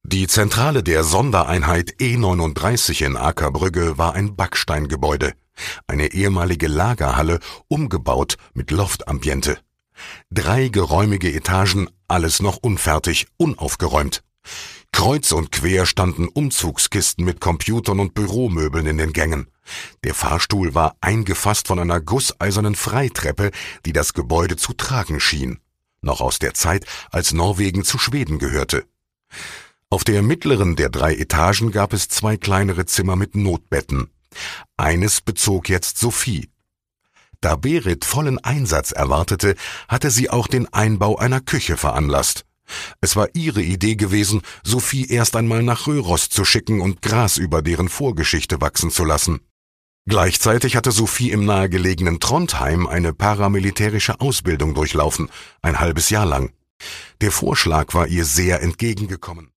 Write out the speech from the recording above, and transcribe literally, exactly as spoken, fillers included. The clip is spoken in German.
Die Zentrale der Sondereinheit E neununddreißig in Akerbrügge war ein Backsteingebäude, eine ehemalige Lagerhalle, umgebaut mit Loftambiente. Drei geräumige Etagen, alles noch unfertig, unaufgeräumt. Kreuz und quer standen Umzugskisten mit Computern und Büromöbeln in den Gängen. Der Fahrstuhl war eingefasst von einer gusseisernen Freitreppe, die das Gebäude zu tragen schien. Noch aus der Zeit, als Norwegen zu Schweden gehörte. Auf der mittleren der drei Etagen gab es zwei kleinere Zimmer mit Notbetten. Eines bezog jetzt Sophie. Da Berit vollen Einsatz erwartete, hatte sie auch den Einbau einer Küche veranlasst. Es war ihre Idee gewesen, Sophie erst einmal nach Røros zu schicken und Gras über deren Vorgeschichte wachsen zu lassen. Gleichzeitig hatte Sophie im nahegelegenen Trondheim eine paramilitärische Ausbildung durchlaufen, ein halbes Jahr lang. Der Vorschlag war ihr sehr entgegengekommen.